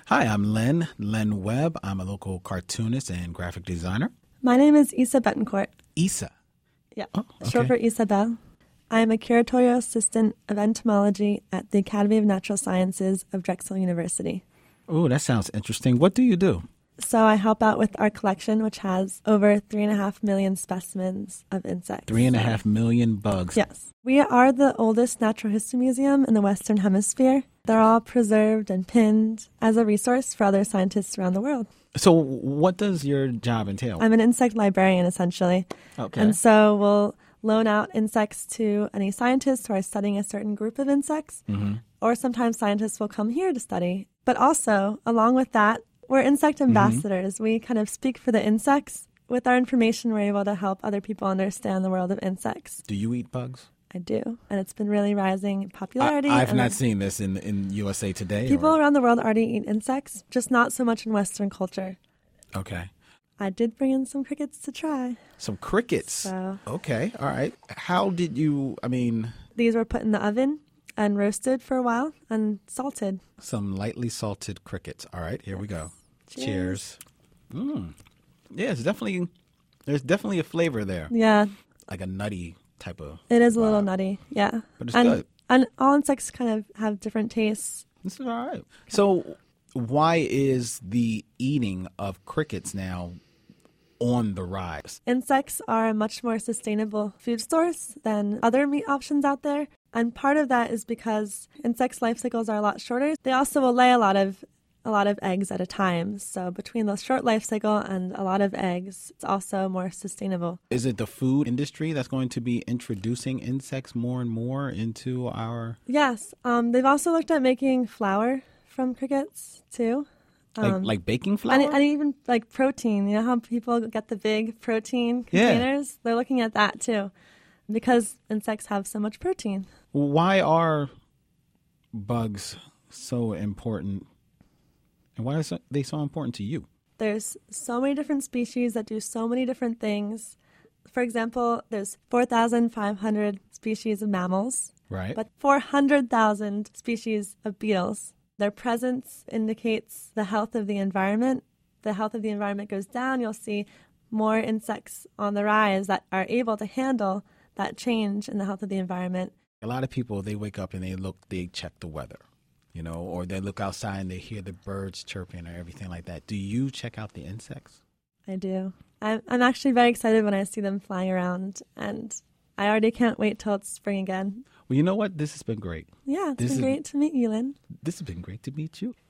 Hi, I'm Len Webb. I'm a local cartoonist and graphic designer. My name is Isa Betancourt. Isa. Yeah, Oh, okay. short for Isabel. I am a curatorial assistant of entomology at the Academy of Natural Sciences of Drexel University. Oh, that sounds interesting. What do you do? So I help out with our collection, which has over 3.5 million specimens of insects. 3.5 million bugs. Yes. We are the oldest natural history museum in the Western Hemisphere. They're all preserved and pinned as a resource for other scientists around the world. So what does your job entail? I'm an insect librarian, essentially. Okay. And so we'll loan out insects to any scientists who are studying a certain group of insects. Mm-hmm. Or sometimes scientists will come here to study. But also, along with that, we're insect ambassadors. We kind of speak for the insects. With our information, we're able to help other people understand the world of insects. Do you eat bugs? I do. And it's been really rising in popularity. I've not seen this in USA Today. People around the world already eat insects, just not so much in Western culture. Okay. I did bring in some crickets to try. Some crickets. So, okay. All right. How did you, these were put in the oven and roasted for a while and salted. Some lightly salted crickets. All right. Here we go. Cheers. Yeah, there's definitely a flavor there. Yeah. Like a nutty type of. It is a little nutty. Yeah. But it's good. And all insects kind of have different tastes. This is all right. So why is the eating of crickets now on the rise? Insects are a much more sustainable food source than other meat options out there. And part of that is because insects' life cycles are a lot shorter. They also will lay a lot of eggs at a time. So between the short life cycle and a lot of eggs, it's also more sustainable. Is it the food industry that's going to be introducing insects more and more into our... Yes. They've also looked at making flour from crickets, too. Like baking flour? And even like protein. You know how people get the big protein containers? Yeah. They're looking at that, too, because insects have so much protein. Why are bugs so important? And why are they so important to you? There's so many different species that do so many different things. For example, there's 4,500 species of mammals, right? But 400,000 species of beetles. Their presence indicates the health of the environment. The health of the environment goes down. You'll see more insects on the rise that are able to handle that change in the health of the environment. A lot of people, they wake up and they check the weather. Or they look outside and they hear the birds chirping or everything like that. Do you check out the insects? I do. I'm actually very excited when I see them flying around, and I already can't wait till it's spring again. Well, you know what? This has been great. Yeah, it's been great to meet you, Lynn. This has been great to meet you.